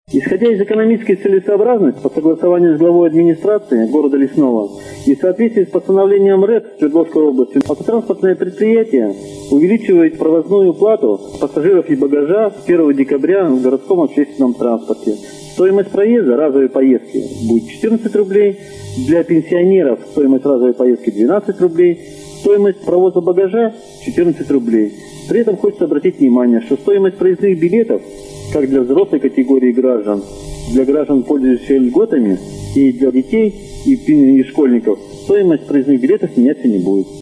Исходя из экономической целесообразности, по согласованию с главой администрации города Лесного и в соответствии с постановлением РЭП Свердловской области, автотранспортное предприятие увеличивает провозную плату пассажиров и багажа с 1 декабря в городском общественном транспорте. Стоимость проезда разовой поездки будет 14 рублей, для пенсионеров стоимость разовой поездки 12 рублей, стоимость провоза багажа 14 рублей. При этом хочется обратить внимание, что стоимость проездных билетов как для взрослой категории граждан, для граждан, пользующихся льготами, и для детей и школьников, стоимость проездных билетов меняться не будет.